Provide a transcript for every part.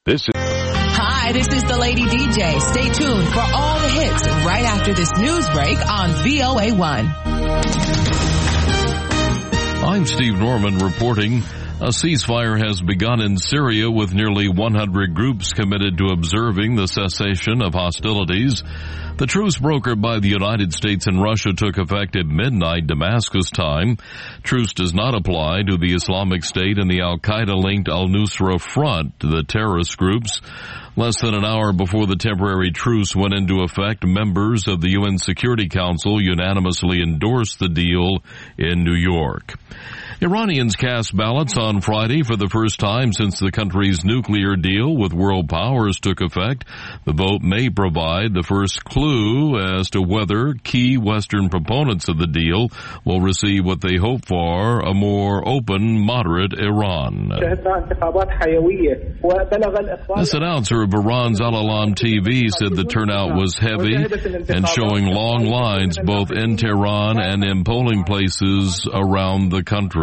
Hi, this is the Lady DJ. Stay tuned for all the hits right after this news break on VOA1. I'm Steve Norman reporting. A ceasefire has begun in Syria with nearly 100 groups committed to observing the cessation of hostilities. The truce brokered by the United States and Russia took effect at midnight Damascus time. Truce does not apply to the Islamic State and the Al-Qaeda-linked Al-Nusra Front, the terrorist groups. Less than an hour before the temporary truce went into effect, members of the UN Security Council unanimously endorsed the deal in New York. Iranians cast ballots on Friday for the first time since the country's nuclear deal with world powers took effect. The vote may provide the first clue as to whether key Western proponents of the deal will receive what they hope for, a more open, moderate Iran. This announcer of Iran's Al-Alam TV said the turnout was heavy and showing long lines both in Tehran and in polling places around the country.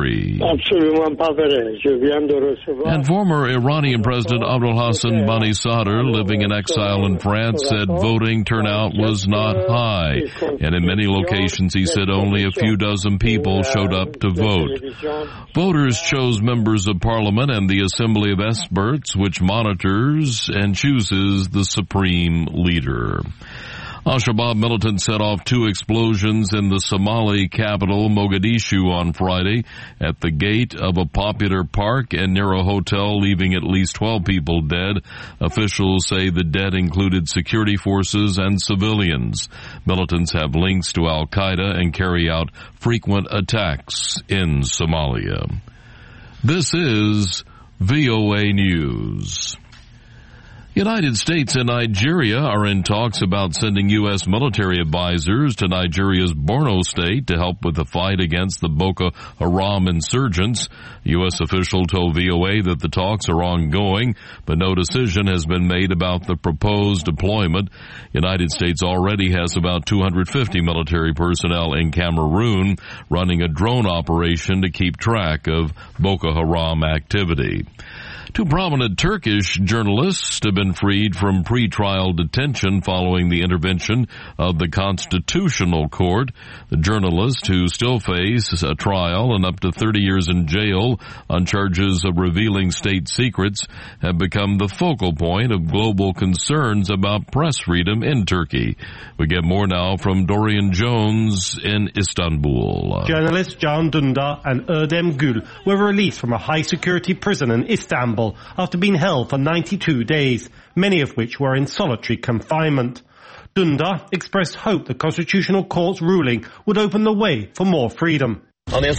And former Iranian President Abdul Hassan Bani Sadr, living in exile in France, said voting turnout was not high. And in many locations, he said only a few dozen people showed up to vote. Voters chose members of parliament and the Assembly of Experts, which monitors and chooses the supreme leader. Al-Shabaab militants set off 2 explosions in the Somali capital, Mogadishu, on Friday at the gate of a popular park and near a hotel, leaving at least 12 people dead. Officials say the dead included security forces and civilians. Militants have links to Al-Qaeda and carry out frequent attacks in Somalia. This is VOA News. United States and Nigeria are in talks about sending U.S. military advisors to Nigeria's Borno state to help with the fight against the Boko Haram insurgents. A U.S. official told VOA that the talks are ongoing, but no decision has been made about the proposed deployment. United States already has about 250 military personnel in Cameroon running a drone operation to keep track of Boko Haram activity. 2 prominent Turkish journalists have been freed from pre-trial detention following the intervention of the Constitutional Court. The journalists, who still face a trial and up to 30 years in jail on charges of revealing state secrets, have become the focal point of global concerns about press freedom in Turkey. We get more now from Dorian Jones in Istanbul. Journalists Can Dündar and Erdem Gül were released from a high-security prison in Istanbul after being held for 92 days, many of which were in solitary confinement. Dündar expressed hope the Constitutional Court's ruling would open the way for more freedom. He said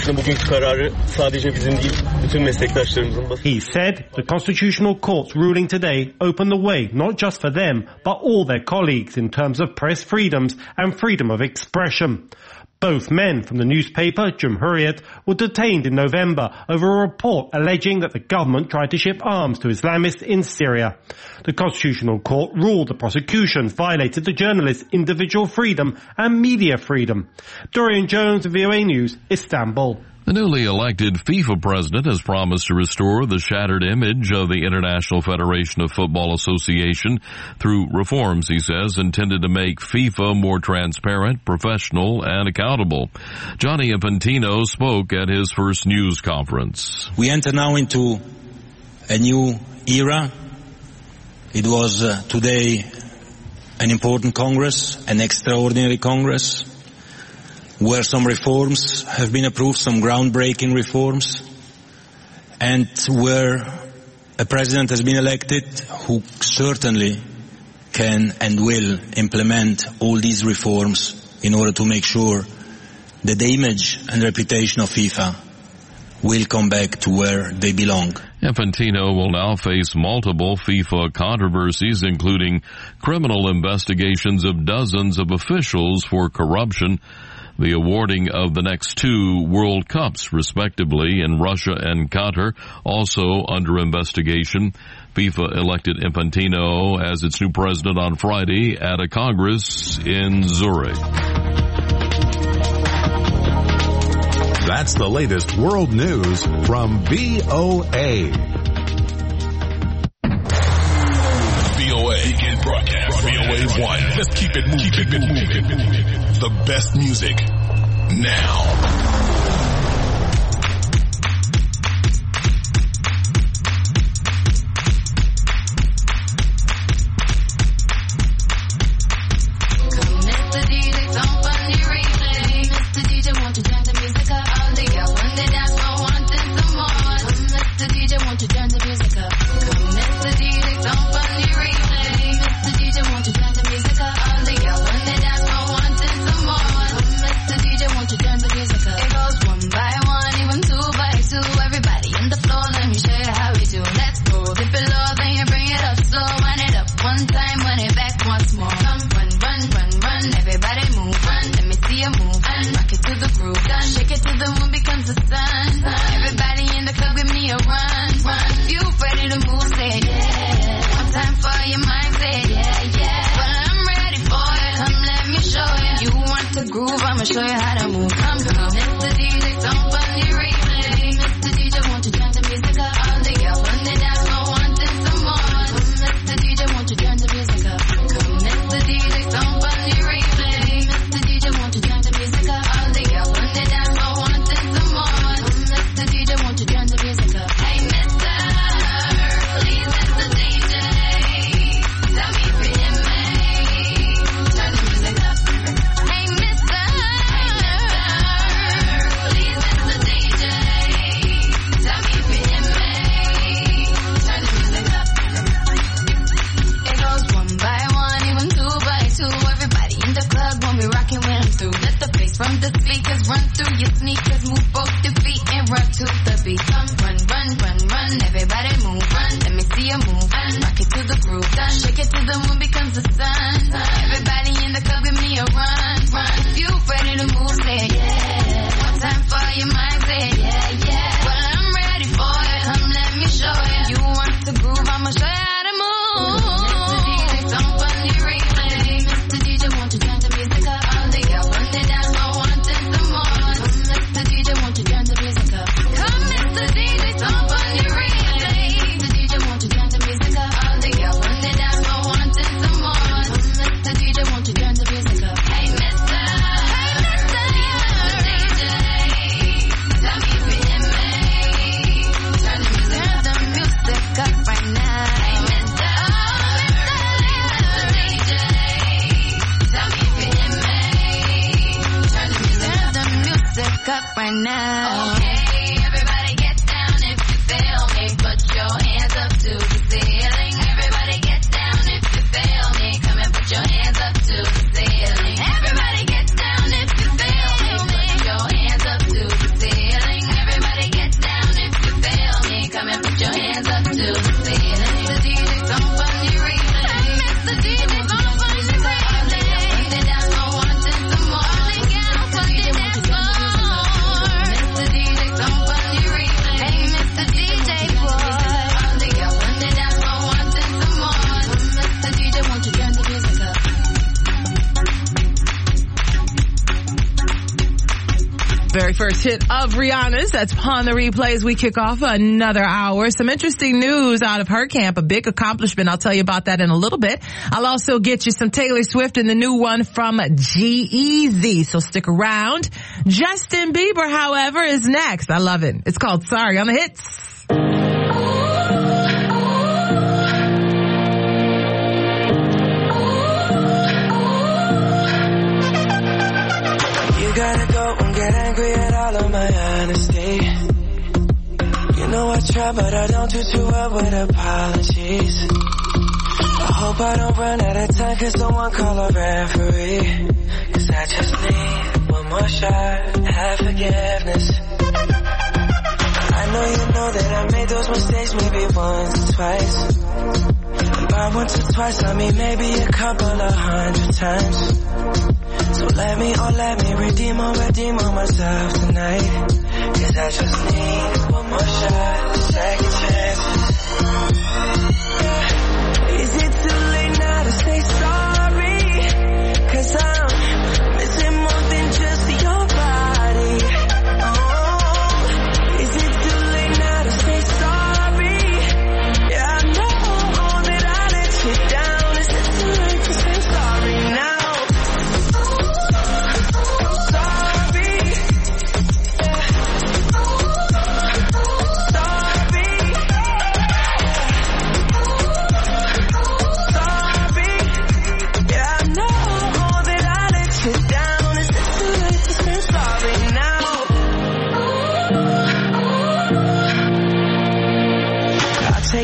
the Constitutional Court's ruling today opened the way not just for them, but all their colleagues in terms of press freedoms and freedom of expression. Both men from the newspaper Cumhuriyet were detained in November over a report alleging that the government tried to ship arms to Islamists in Syria. The Constitutional Court ruled the prosecution violated the journalists' individual freedom and media freedom. Dorian Jones, VOA News, Istanbul. The newly elected FIFA president has promised to restore the shattered image of the International Federation of Football Association through reforms, he says, intended to make FIFA more transparent, professional, and accountable. Gianni Infantino spoke at his first news conference. We enter now into a new era. It was today an important Congress, an extraordinary Congress, where some reforms have been approved, some groundbreaking reforms, and where a president has been elected who certainly can and will implement all these reforms in order to make sure that the image and reputation of FIFA will come back to where they belong. Infantino will now face multiple FIFA controversies, including criminal investigations of dozens of officials for corruption, the awarding of the next 2 World Cups, respectively, in Russia and Qatar, also under investigation. FIFA elected Infantino as its new president on Friday at a Congress in Zurich. That's the latest world news from VOA. VOA1. Let's keep it moving. The best music now. First hit of Rihanna's. That's Pawn the Replay as we kick off another hour. Some interesting news out of her camp. A big accomplishment. I'll tell you about that in a little bit. I'll also get you some Taylor Swift and the new one from G-Eazy. So stick around. Justin Bieber, however, is next. I love it. It's called Sorry on the Hits. You gotta go and get angry at all of my honesty. You know I try, but I don't do too well with apologies. I hope I don't run out of time, cause someone call a referee. Cause I just need one more shot, have forgiveness. I know you know that I made those mistakes maybe once or twice. By once or twice, I mean maybe a couple of 100 times. So let me redeem on myself tonight. Cause I just need one more shot, second chances. Is it too late now to say sorry? Cause I'm missing more than just your body. Oh, is it too late now to say sorry? Yeah, I know that I let you down. Is it too late to say sorry?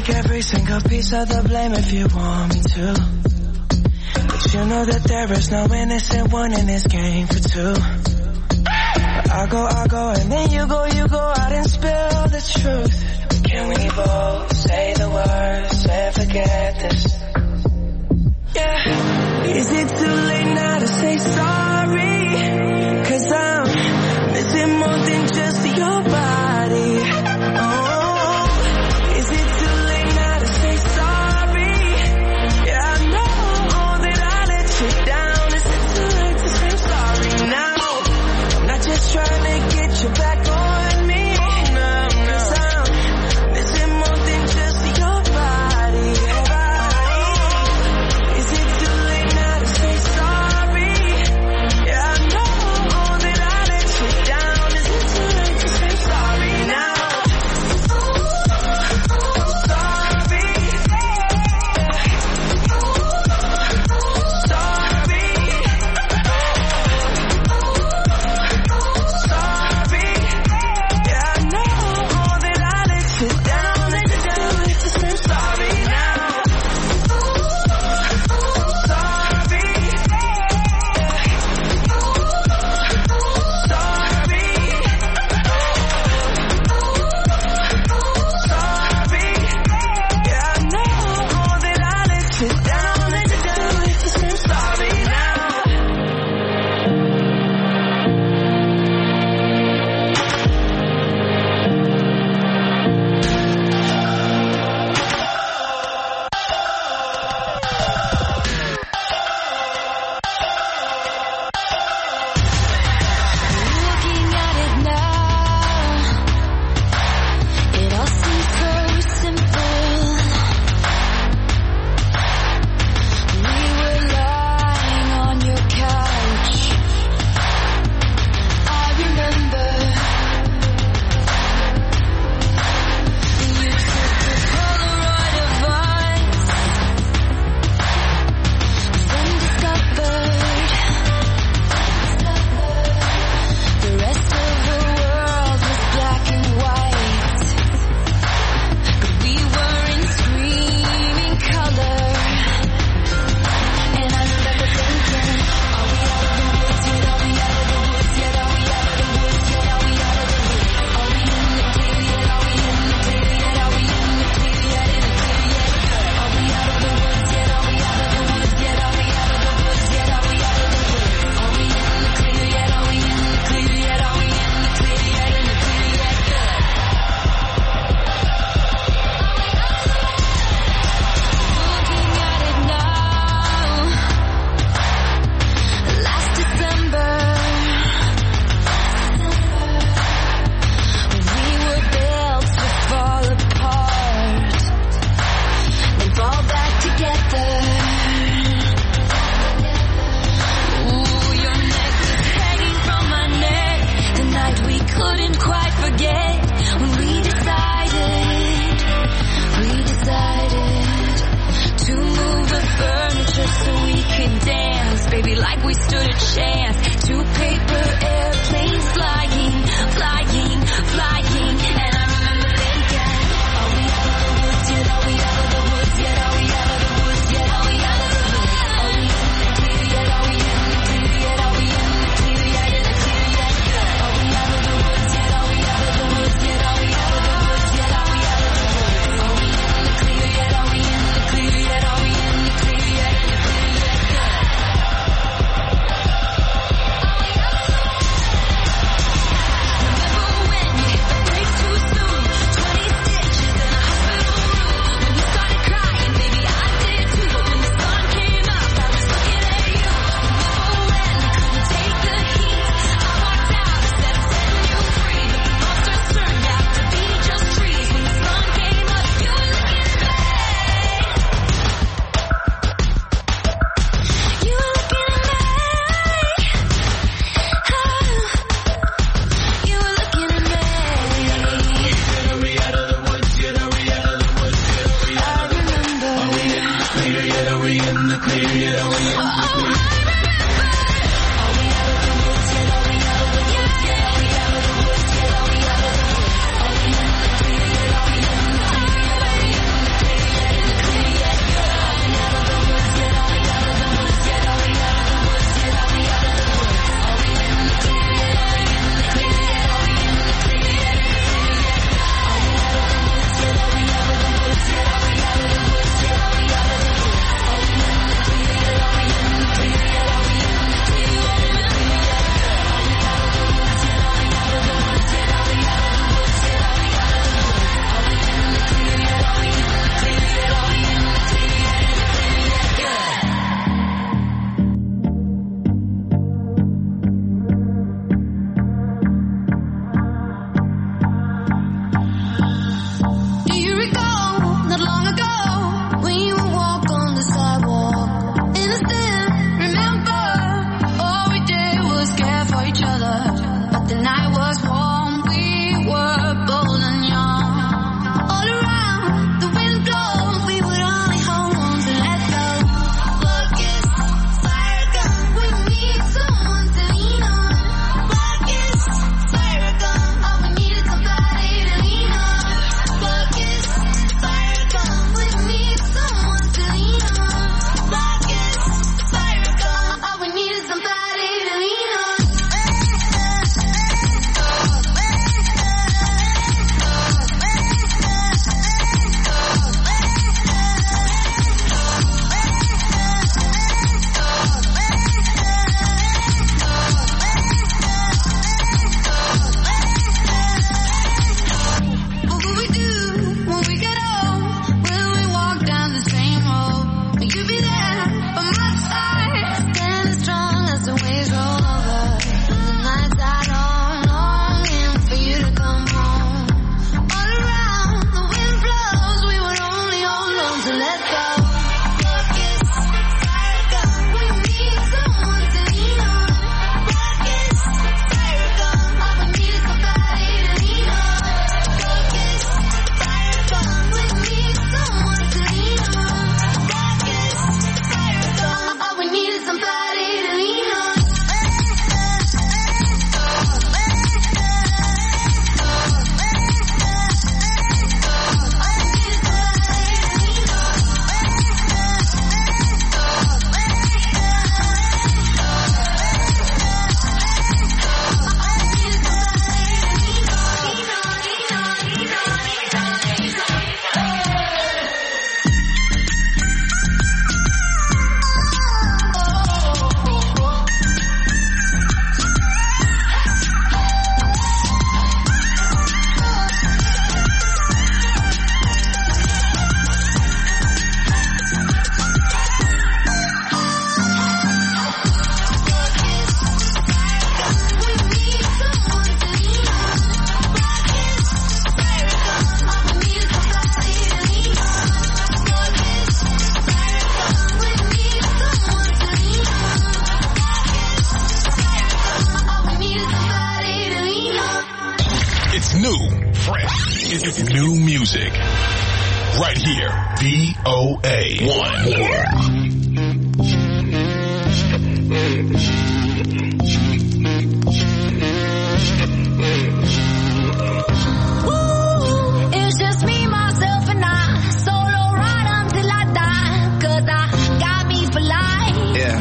take every single piece of the blame if you want me to. But you know that there is no innocent one in this game for two. But I go, and then you go out and spill the truth. Can we both say the words and forget this? Yeah. Is it too late now to say sorry? 'Cause I'm missing more than just your body. Oh, is it too late now to say sorry? Yeah, I know that I let you down. Is it too late to say sorry now? I'm not just trying to get you back on me. No, 'cause I'm missing more than just your body. Is it too late now to say sorry? Yeah, I know that I let you down. Is it too late to say sorry now? Sorry. Sorry. Yeah, I know that I let you down. Is it too late to say sorry now? Sorry. Sorry, yeah, I know that I let you down. Is it too late to say sorry now? Looking at it now, it all seems so simple. We were lying on your couch. I remember you took the Polaroid of us, then discovered the rest of the world was black and white, but we were in screaming color. And I remember thinking, are we out of the woods yet? Are we out of the woods yet? Are we out of the woods yet? Are we out of the woods? Are we in the clear yet? Are we in the clear yet? Are we in the clear yet? In the clear yet? Are we out of the woods yet? Are we out of the woods yet? Are we out of the woods yet? Are we out of the woods? Are we in the clear yet? Are we in the clear yet? Are we in the clear yet? In the clear yet? Looking at it now, last December, we were built to fall apart, then fall back together. Ooh, your neck was hanging from my neck, the night we couldn't quite forget, when we decided to move the furniture so we could dance, baby, like we stood a chance. Two paper airplanes flying, flying, flying. And I remember thinking, are we out of the woods yet? Are we out of the woods yet? Are we out of the woods yet? Are we out of the woods? Are we in the clear yet? Are we in the clear yet? Are we in the clear yet? In the clear yet? Are we out of the woods yet? Are we out of the woods yet? Are we out of the woods yet? Are we out of the woods? Are we in the clear yet? Are we in the clear yet? Are we in the clear yet? In the clear yet? So let's go. Focus, fire gun. We need someone to lean on. Focus, fire gun. All we need is somebody to lean on. Focus, fire gun. We need someone to lean on. Focus, fire gun. All we need is somebody to lean on. It's new, fresh. It's new music. Right here. VOA 1. It's just me, myself, and I. Solo ride until I die. 'Cause I got me for life. Yeah.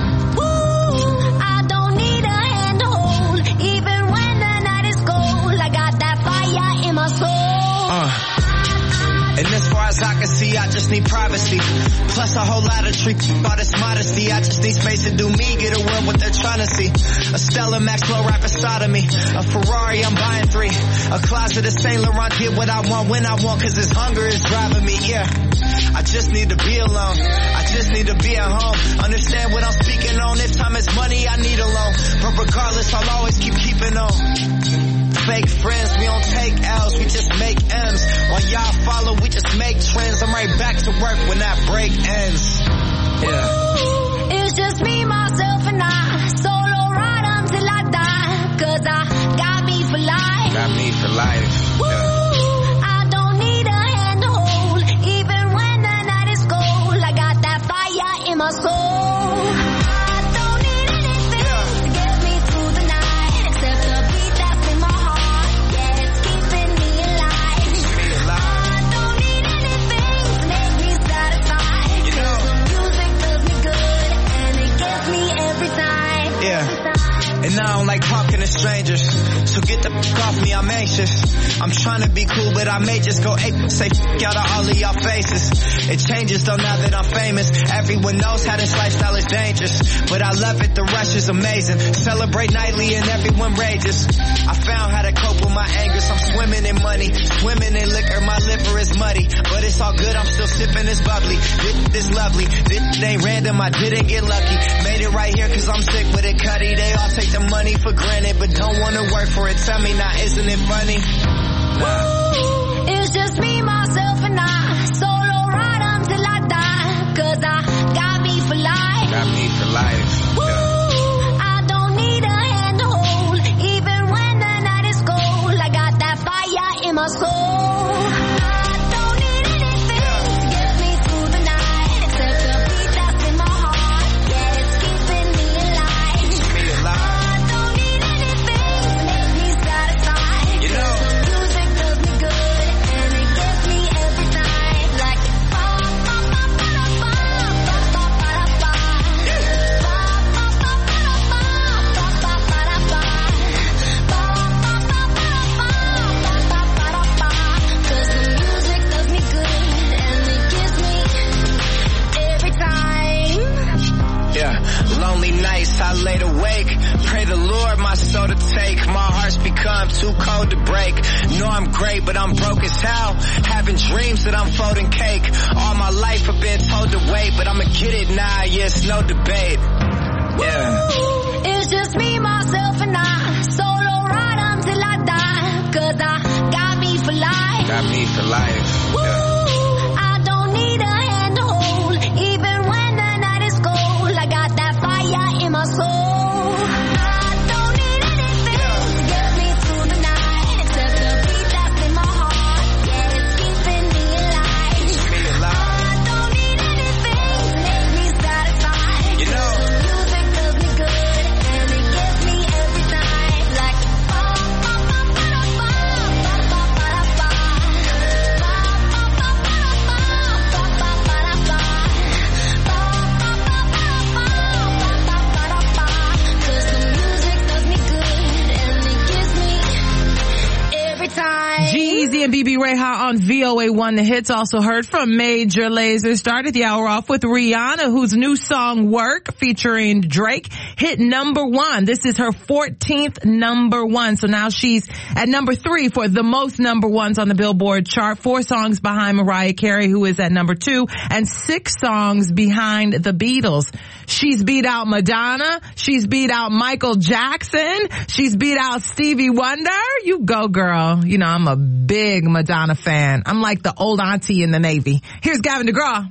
I don't need a hand to hold. Even when the night is cold, I got that fire in my soul. And as far as I can see, I just need privacy. Plus a whole lot of treat, all this modesty. I just need space to do me, get away what they're trying to see. A Stella Maxwell right beside of me. A Ferrari, I'm buying 3. A closet of Saint Laurent, get what I want when I want, 'cause this hunger is driving me, yeah. I just need to be alone. I just need to be at home. Understand what I'm speaking on. If time is money, I need a loan. But regardless, I'll always keeping on. Fake friends, we don't take L's, we just make M's. While y'all follow, we just make trends. I'm right back to work when that break ends. Yeah. It's just me, myself, and I. Solo ride until I die. 'Cause I got me for life. Got me for life. Yeah. I don't need a hand to hold. Even when the night is cold, I got that fire in my soul. I don't need anything to get me through the night, except the beat that's in my heart. Yeah, it's keeping me alive. I don't need anything to make me satisfied. You know. 'Cause the music does me good, and it gets me every time. Yeah. And I don't like talking to strangers, so get the fuck off me, I'm anxious. I'm trying to be cool, but I may just go ape, say fuck out of all of y'all faces. It changes though now that I'm famous. Everyone knows how this lifestyle is dangerous, but I love it, the rush is amazing. Celebrate nightly and everyone rages. I found how to cope with my anger, so I'm swimming in money, swimming in liquor, my liver is muddy. But it's all good, I'm still sipping this bubbly. This lovely, this ain't random, I didn't get lucky. Made it right here 'cause I'm sick with it, Cuddy. They all take the money for granted, but don't wanna work for it. Tell me now, isn't it funny? Nah. It's just me, myself, and I. Solo ride until I die. 'Cause I got me for life. Got me for life. Yeah. I don't need a hand to hold. Even when the night is cold, I got that fire in my soul. I don't need anything to get me through the night, except the beat that's in my heart. Yeah, it's keeping me alive. Me alive. I don't need anything to make me satisfied. You know. 'Cause the music does me good, and it gets me every time. Like lonely nights I laid awake, pray the Lord my soul to take. My heart's become too cold to break. Know I'm great but I'm broke as hell, having dreams that I'm folding cake. All my life I've been told to wait, but I'ma get it now, yeah, it's no debate. Yeah. It's just me, myself, and I. Solo ride until I die. 'Cause I got me for life. Got me for life. Yeah. I don't need a Reha on VOA1 The Hits. Also heard from Major Lazer. Started the hour off with Rihanna, whose new song Work featuring Drake hit number 1. This is her 14th number 1. So now she's at number 3 for the most number 1s on the Billboard chart. 4 songs behind Mariah Carey, who is at number 2, and 6 songs behind the Beatles. She's beat out Madonna. She's beat out Michael Jackson. She's beat out Stevie Wonder. You go, girl. You know, I'm a big Madonna fan. I'm like the old auntie in the Navy. Here's Gavin DeGraw.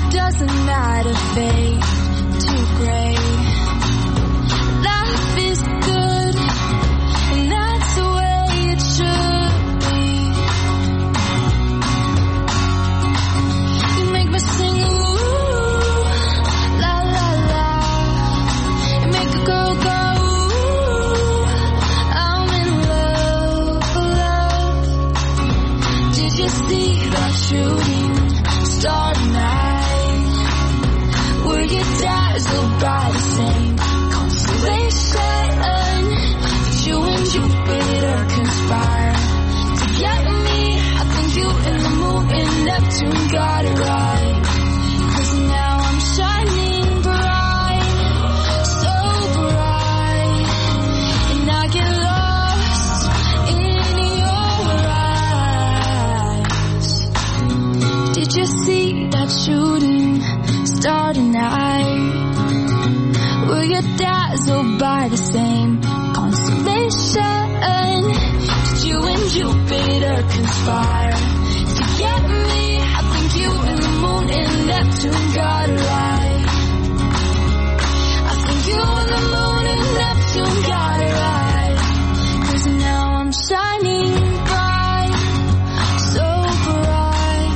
Doesn't matter, fade to gray. Life is shooting star tonight? Were you dazzled by the same constellation? Did you and Jupiter conspire to get me? I think you and the moon and Neptune got it right. 'Cause now I'm shining bright, so bright, and I get lost in your eyes. Did you see that shooting star tonight? Were you dazzled by the same constellation? Did you and Jupiter conspire to get me? I think you and the moon and Neptune got it right. I think you and the moon and Neptune got it right. 'Cause now I'm shining bright, so bright,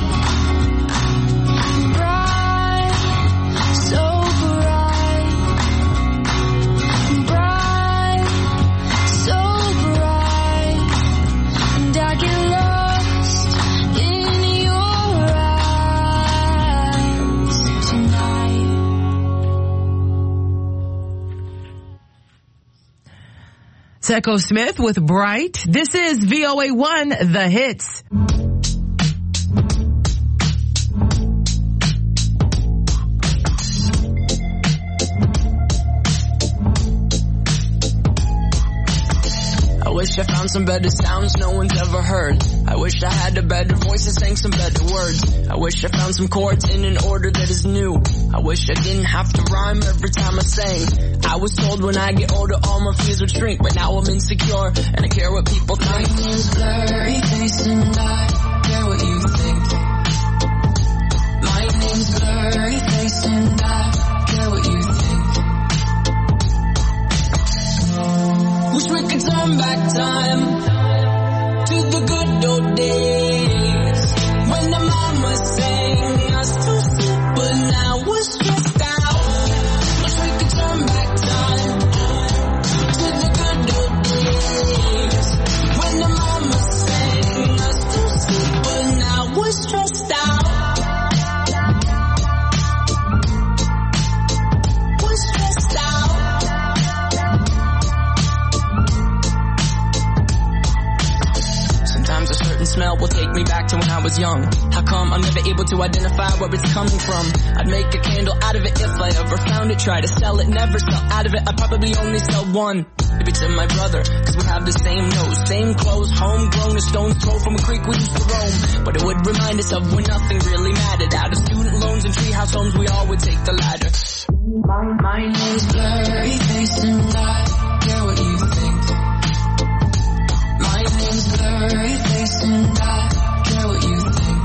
bright, so bright, bright, so bright, and I get lost in your eyes tonight. It's Echo Smith with Bright. This is VOA1, The Hits. I wish I found some better sounds no one's ever heard. I wish I had a better voice and sang some better words. I wish I found some chords in an order that is new. I wish I didn't have to rhyme every time I sang. I was told when I get older all my fears would shrink, but now I'm insecure and I care what people think. My name's Blurry Face and I care what you think. My name's Blurry Face and I care what you think. Wish we could turn back time to the good old days when the mama sang us to sleep, but now we're stressed out. Wish we could turn back time to the good old days when the mama sang us to sleep, but now we're stressed out. We're stressed out. Sometimes a certain smell will take me back to when I was young. How come I'm never able to identify where it's coming from? I'd make a candle out of it if I ever found it. Try to sell it, never sell out of it. I'd probably only sell one. Maybe to my brother, cause we have the same nose, same clothes, homegrown, a stone's throw from a creek we used to roam. But it would remind us of when nothing really mattered. Out of student loans and treehouse homes, we all would take the ladder. My name's Blurry Face and I care what you think. My name's Blurry Face and I care what you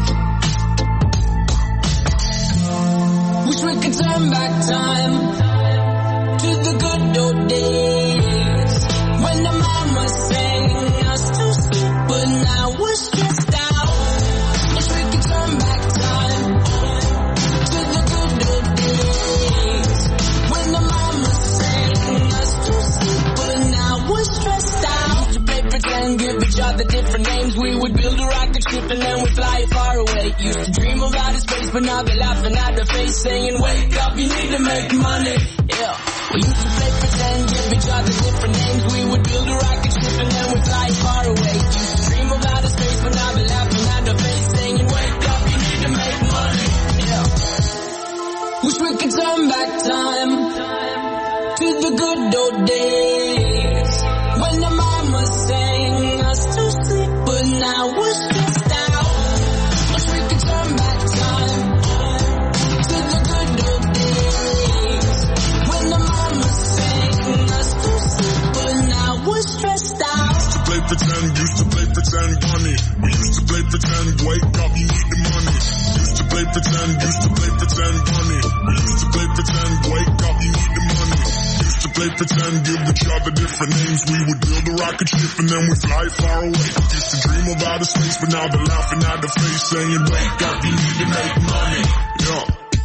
think. Wish we could turn back time to the good old days when the mama sang us to sleep, but now we're stressed out. Wish we could turn back time to the good old days when the mama sang us to sleep, but now we're stressed out. Used to play pretend, give each other different names. We would build a rocket ship and then we'd fly it far away. Used to dream of outer space, but now they're laughing at the face, saying, wake up, you need to make money. Yeah. We used to play pretend, give each other different names. We would build a rocket ship and then we'd fly far away. Used to dream of outer space, but now they're laughing at the face, saying, wake up, you need to make money. Yeah. Wish we could turn back time to the good old days when the mama sang us to sleep, but now we're stressed out. Wish we could turn back time to the good old days when the mama sang us to sleep, but now we're stressed out. Used to play pretend, bunny. We used to play pretend, wake up, you need the money. Used to play pretend, bunny. We used to play pretend, wake up, you need the money. Used to play pretend, give each other different names. We would build a rocket ship and then we fly far away. Used to dream of outer space, but now they're laughing at the face, saying, wake up, you need to make money. Yeah.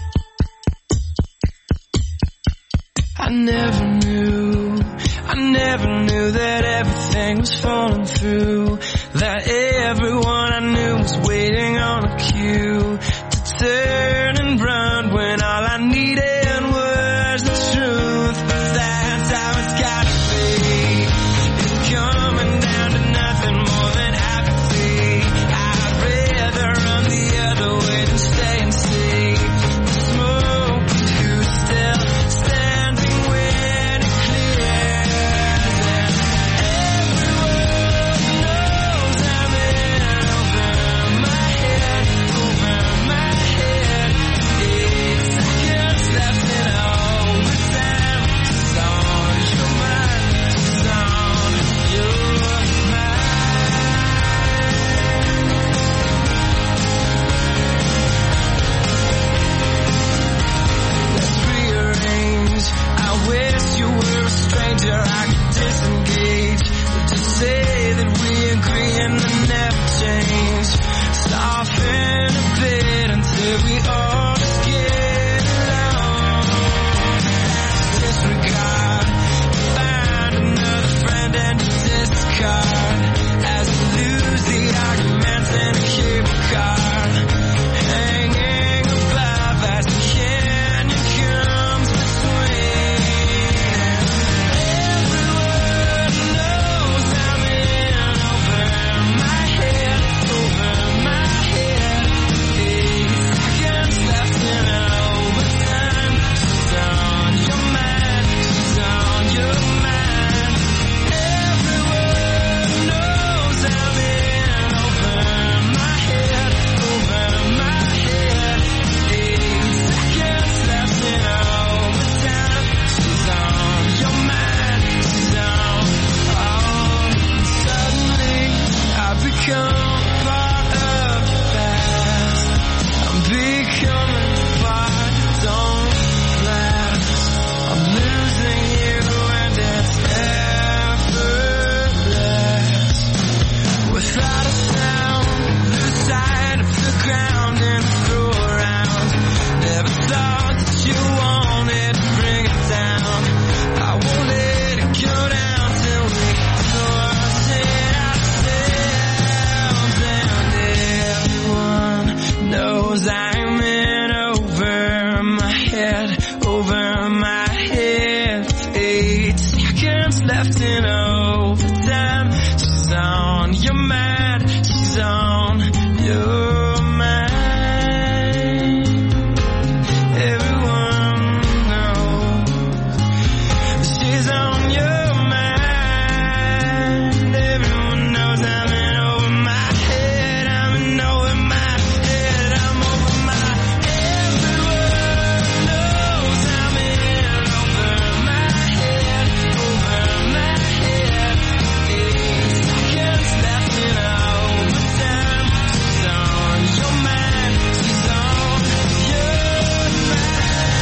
I never knew that everything was falling through, that everyone I knew was waiting on a cue. we all just get along. Disregard, find another friend and discard as we lose the arguments in a cable car. Hanging above as the canyon comes between. Everyone knows I'm in over my head, over my head. 8 seconds left in overtime. She's on your mind, she's on your mind. Everyone knows I'm in over my head, over my head. 8 seconds left in overtime. She's on your mind, she's on. Suddenly I've become part of the past. I'm becoming part, don't last. I'm losing you and it's effortless. Without a sound, lose sight of the ground and throw around. Never thought that you wanted to bring it down. I won't let it go down till we sort it ourselves. And everyone knows I'm in over my head, over my head. 8 seconds left in overtime. She's on your mind, she's on your mind. Everyone knows she's on your mind. Everyone knows I'm in over my head, I'm in over my head, I'm over my. Everyone knows I'm in over my head, over my head. 8 seconds left in overtime. She's on your mind, she's on your mind.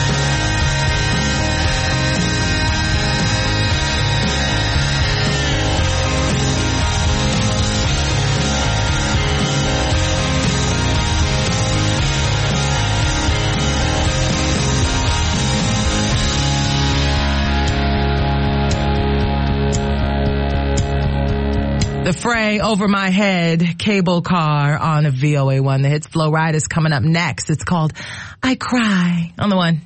The Fray, Over My Head, Cable Car on a VOA1. The hits Flo Rida is coming up next. It's called I Cry on the one.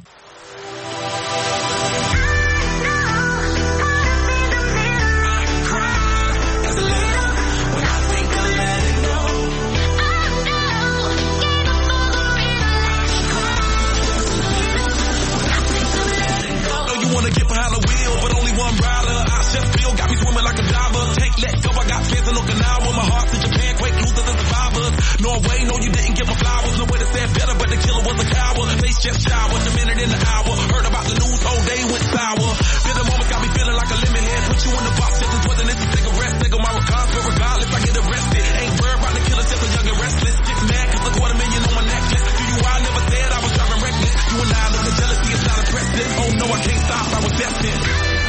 Know you wanna get behind the wheel, but only one rider. I just feel got me swimming like a diver. Can't let go, I got fans in Okinawa. My heart's in Japan, quake losers and survivors. Norway, no, you didn't get my flowers. No way to say it better, but the killer was a coward. Face just showered, a minute in the hour. Heard about the news, whole day went sour. Bitter moments got me feeling like a lemon head. Put you in the box, just as wasn't this a cigarette. Take on my regards, but regardless, I get arrested. Ain't worried about the killer, just a young and restless. Gets mad, cause a $250,000 on my necklace. Do you, I never said I was driving reckless. You and I look at jealousy, it's not impressive. Oh no, I can't stop, I was destined.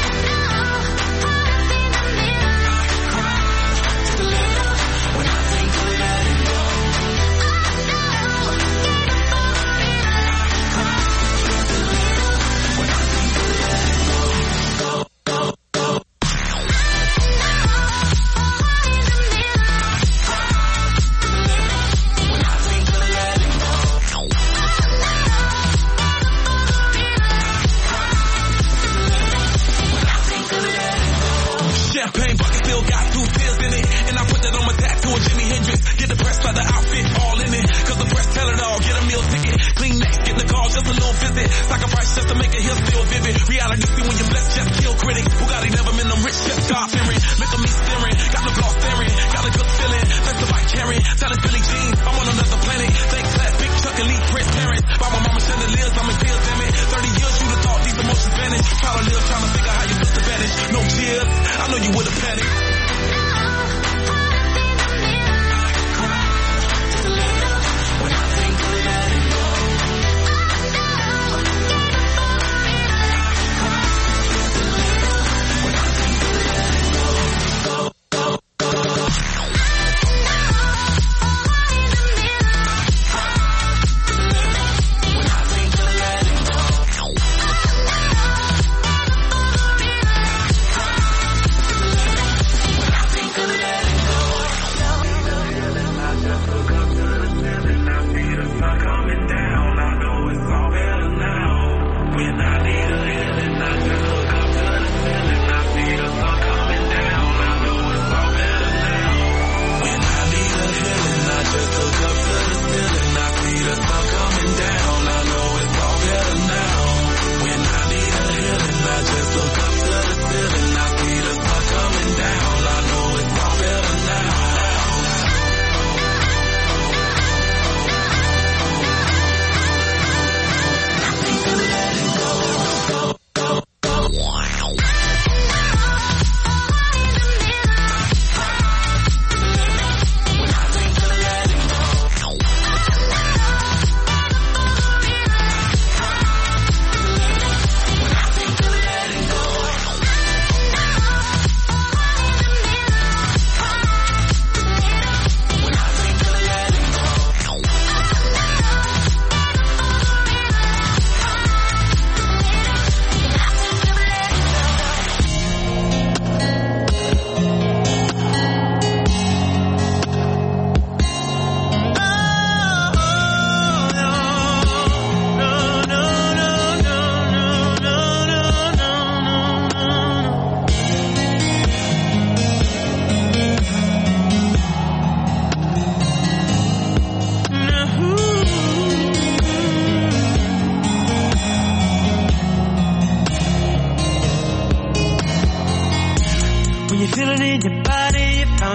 Champagne bucket still got 2 tears in it. And I put that on my tattoo of Jimi Hendrix. Get the press by the outfit, all in it. Cause the press tell it all, get a meal ticket. Clean neck, get the call, just a little visit. Sacrifice just to make it here still vivid. Reality see when you're blessed, just kill critics. Bugatti never been them rich, just God fearing. Look at me staring, got the gloss staring. Got a good feeling, that's the bike carrying. Selling Billy jeans, I'm on another planet. Thank class, big Chuck, elite, Prince parents. By my mama chandeliers, I'm in tears, damn it. 30 years, you'd have thought these emotions vanish. Try to live, trying to figure how you took the vanish. No tears, I know you would have panicked.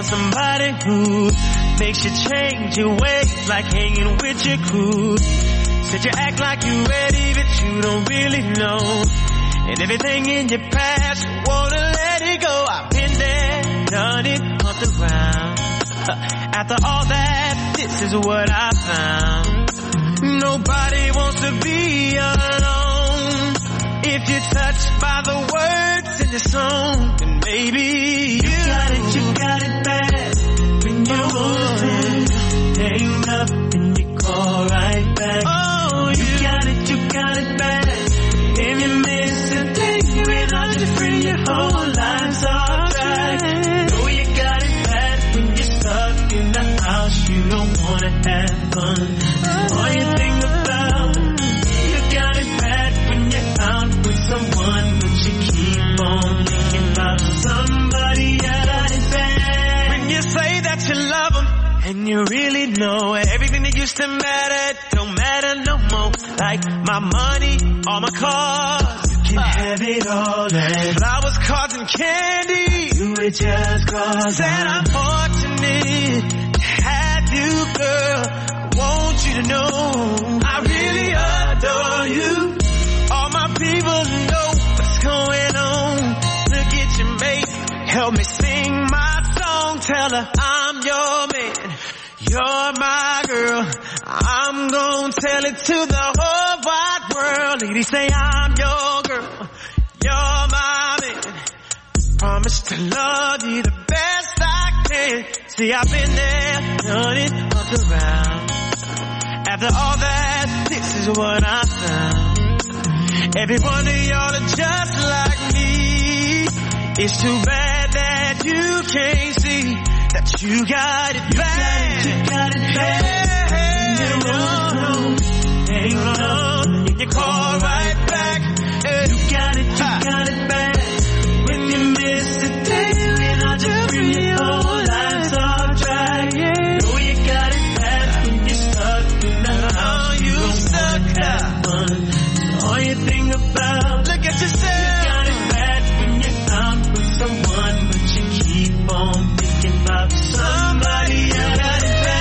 somebody who makes you change your ways, like hanging with your crew. Said you act like you're ready, but you don't really know. And everything in your past, you wanna let it go. I've been there, done it, humped around. After all that, this is what I found. Nobody wants to be alone. If you're touched by the words in the song, then maybe you got it bad. When you're on, hang up and you call right back. Oh, you got it bad. If you miss a day without your friend, your whole life's off track. Know you got it bad when you're stuck in the house, you don't wanna have fun. All you think about, you got it bad when you're out with someone, but you keep on thinking about somebody got it bad. When you say that you love them, and you really know everything that used to matter don't matter no more. Like my money, all my cars, you can have it all. And flowers, cards, and candy, you were just cause. Said I'm fortunate to have you, girl. I want you to know I really adore you. All my people know what's going on. Look at your mate, help me sing my song. Tell her I'm your man, you're my girl. I'm gonna tell it to the whole wide world. Ladies say I'm your girl, you're my man. Promise to love you the best I can. See, I've been there, done it, up around. After all that, this is what I found. Every one of y'all are just like me. It's too bad that you can't see that you got it bad. You got it bad. Hang on, and you call right back. You got it bad. When you miss a day without your friend, your whole life's off track. Know you got it bad when you're stuck in the house. You stuck have fun. All you think about, look at yourself. You got it bad when you're out with someone, but you keep on thinking about somebody else. Got it bad.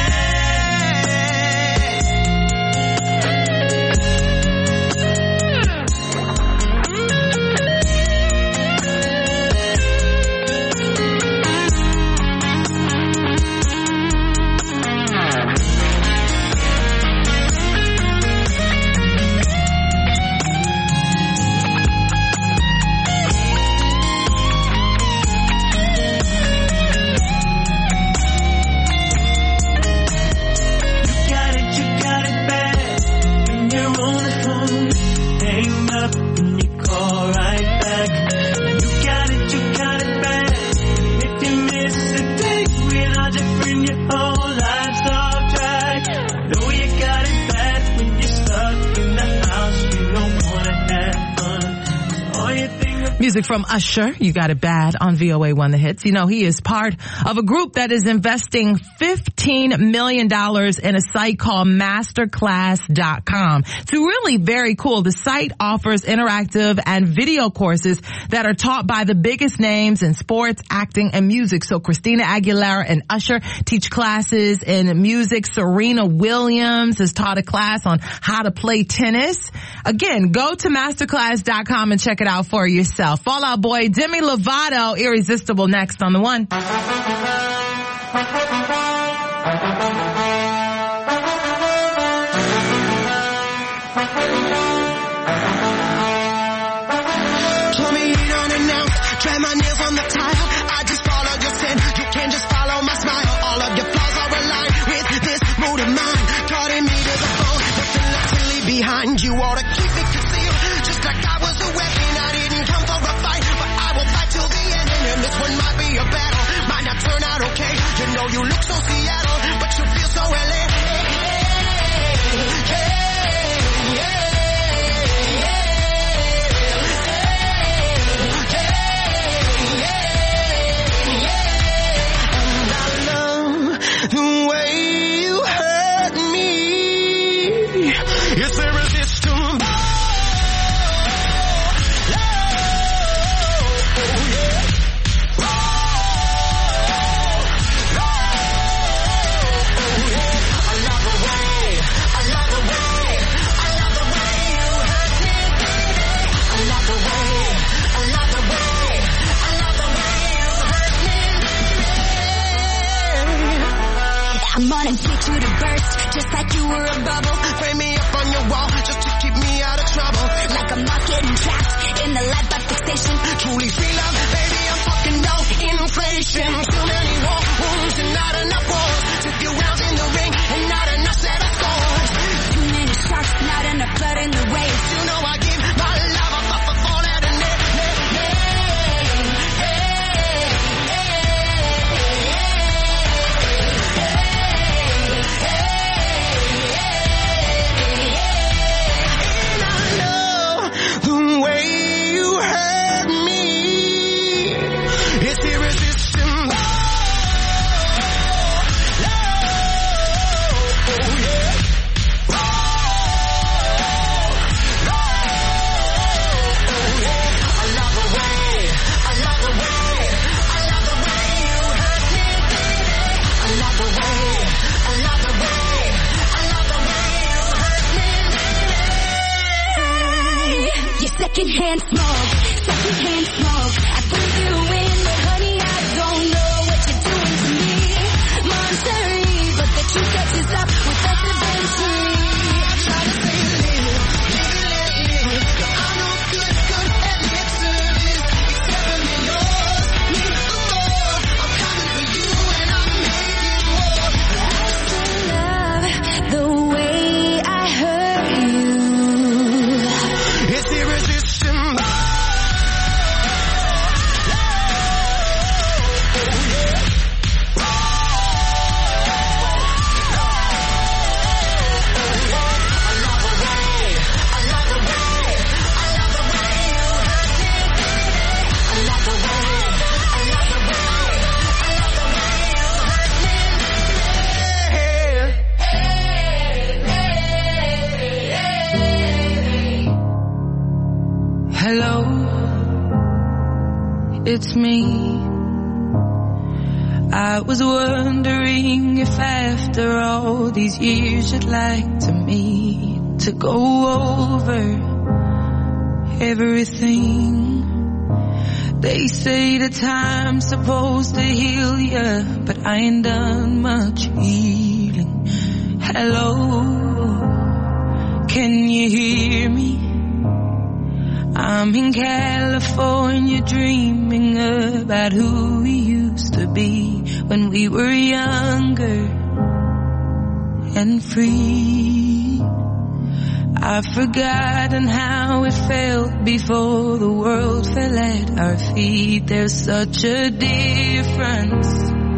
Music from Usher, You Got It Bad on VOA One The Hits. You know, he is part of a group that is investing $15 million in a site called masterclass.com. It's really very cool. The site offers interactive and video courses that are taught by the biggest names in sports, acting, and music. So Christina Aguilera and Usher teach classes in music. Serena Williams has taught a class on how to play tennis. Again, go to masterclass.com and check it out for yourself. Fall Out Boy, Demi Lovato, Irresistible, next on The One. Told me you don't announce, drag my nails on the tile. I just follow your sin, you can just follow my smile. All of your flaws are aligned with this mood of mine. Calling me to the phone, but reluctantly behind. You ought to keep it concealed, just like I was a weapon. I didn't come for a fight, but I will fight till the end. And this one might be a battle, might not turn out okay. You know you look so Seattle, but you feel so LA. The way you hurt me, it's irresistible. I'm on and get you to burst, just like you were a bubble. Frame me up on your wall just to keep me out of trouble. Like I'm not getting trapped in the light by fixation. Truly feel love, baby, I'm fucking no inflation. Too many war wounds and not enough wars. Took you rounds in the ring and not enough set of scores. Too many sharks, not enough blood in the waves. You know I give my love a fuck for all that and Secondhand smoke, secondhand smoke. I put you in, but honey, I don't know what you're doing to me. Monterey, but the truth catches up with us eventually. I try to say live. I know good at literally. Except for me, yours, me for more. I'm coming for you and I'm making war. I still love the way I hurt you. It's irresistible. Hello, it's me. I was wondering if after all these years you'd like to meet to go over everything. They say the time's supposed to heal ya, but I ain't done much healing. Hello, can you hear me? I'm in California dreaming about who we used to be when we were younger and free. I've forgotten how it felt before the world fell at our feet. There's such a difference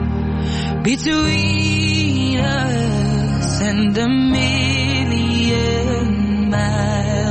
between us and a million miles.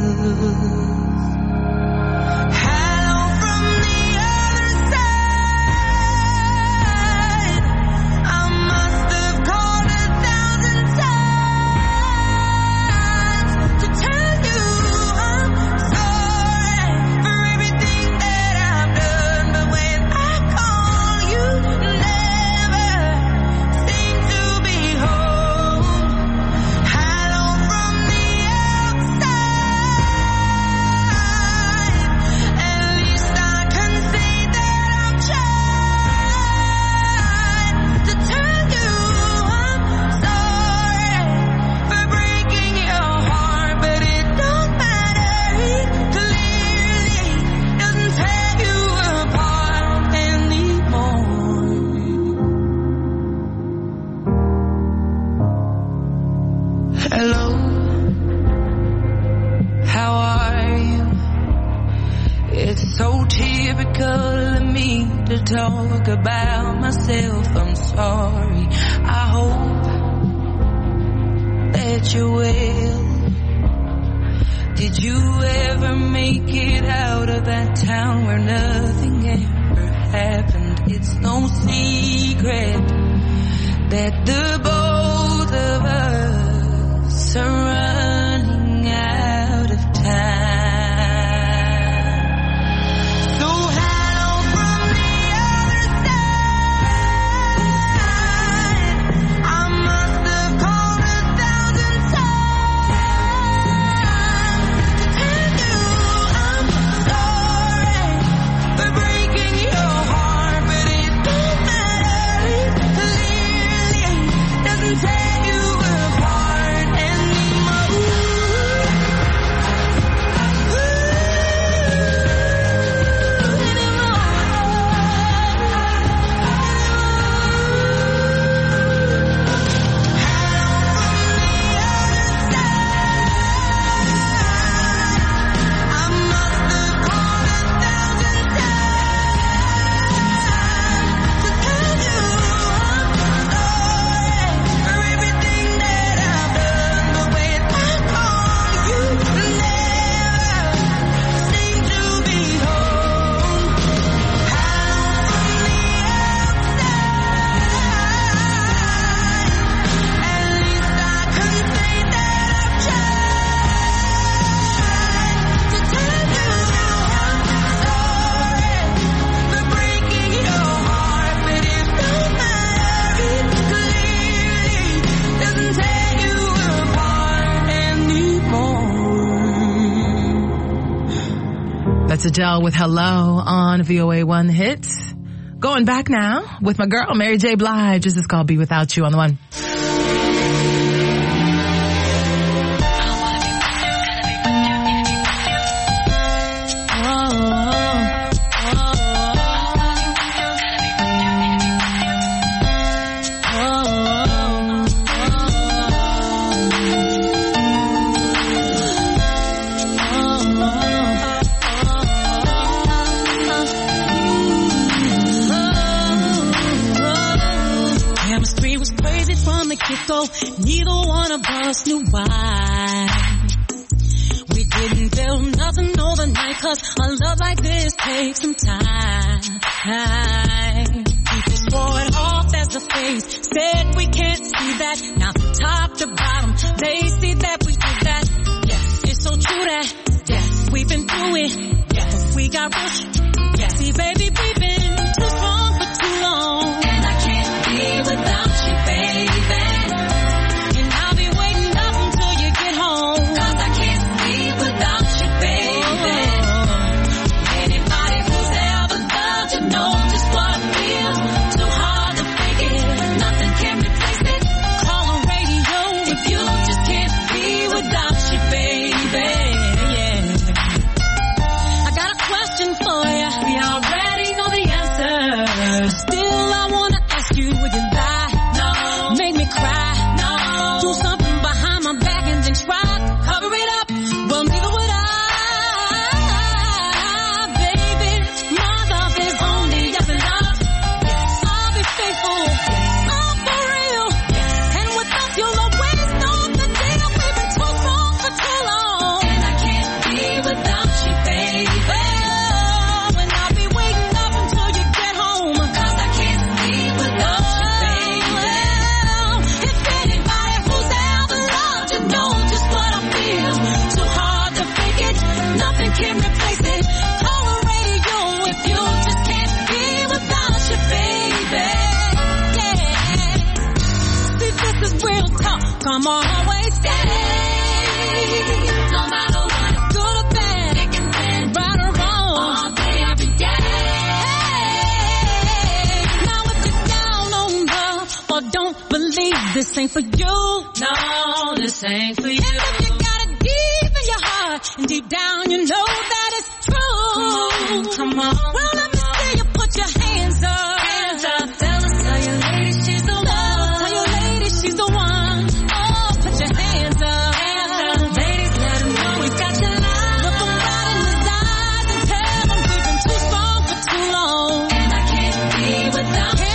Talk about myself, I'm sorry. I hope that you're well. Did you ever make it out of that town where nothing ever happened? It's no secret that the both of us are running out of time. That's Adele with Hello on VOA1 Hits. Going back now with my girl, Mary J. Blige. This is called Be Without You on the one. Neither one of us knew why. We didn't feel nothing overnight, 'cause a love like this takes some time. People swore it off as a phase, said we can't see that. Now from top to bottom, they see that we did that. Yes, it's so true that, yes, we've been through it. Yes, we got rushed. Yes, see baby, we've been too strong for too long. And I can't be without you, baby. This ain't for you. No, this ain't for you. And if you got it deep in your heart, and deep down you know that it's true. Come on. Well, let me see you put your hands up. Hands up. Tell your lady she's the one. Tell your lady she's the one. Oh, put your hands up. Hands up. Ladies, let them know we got your line. Look them right in his eyes and tell them we've been too strong for too long. And I can't be without you.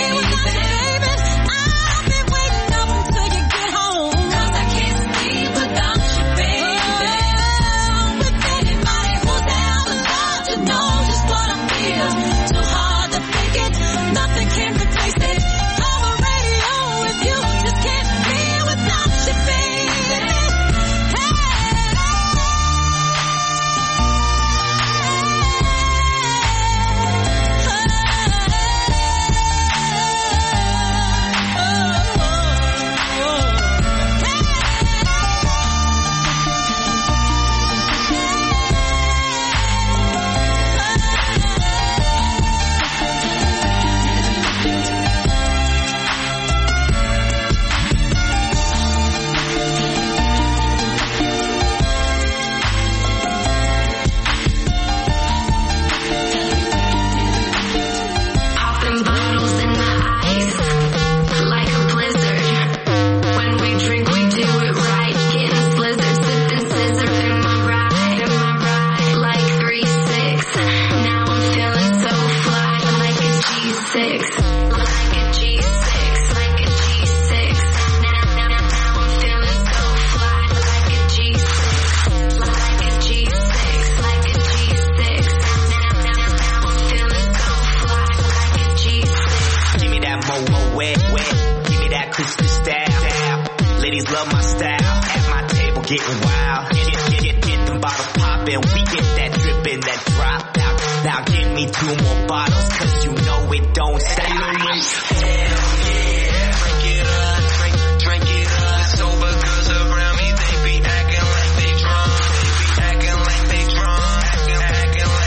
Getting wild, get them bottles poppin', we get that drippin', that drop out. Now give me 2 more bottles, 'cause you know it don't stop. Hell yeah, drink it up, drink it up. Sober girls around me, they be acting like they drunk, acting like they drunk, acting like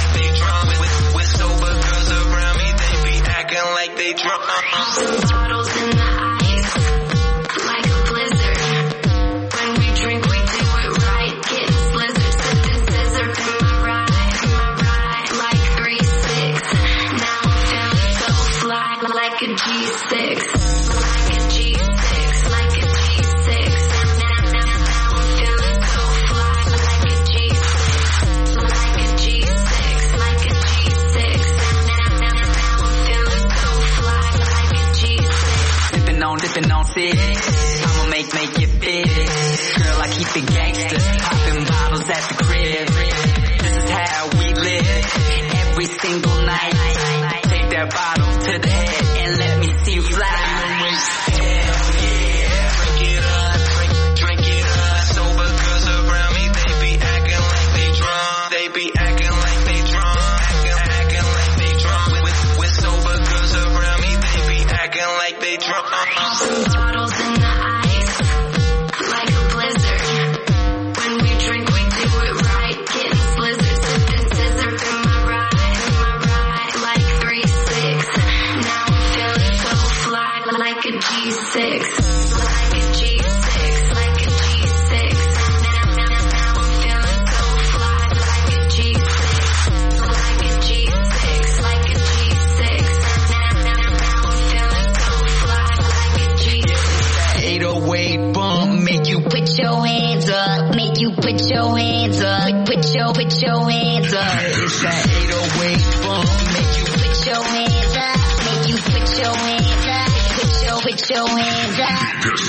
bitch. I'ma make it big. Girl, I keep it gangster, popping bottles at the crib. This is how we live, every single night. Take that bottle to the head and let me see you fly. Hell yeah, drink it up, drink it up. Sober girls around me, they be acting like they drunk. They be acting like they drunk, acting like they drunk. With sober girls around me, they be acting like they drunk. Popping bottles in the ice, like a blizzard. When we drink, we do it right. Getting slizzard, sipping scissor in my ride, like 3-6. Now I'm feeling so fly, like a G6, like a G6, like a G6. Now I'm feeling so fly, like a G6, like a G6, like a G6. Now I'm feeling so fly, like a G6. 808 bump, make you Put your hands up, make you put your hands up, put your hands up. It's that 808 bump, make you Put your hands up, make you put your hands up, put your hands up.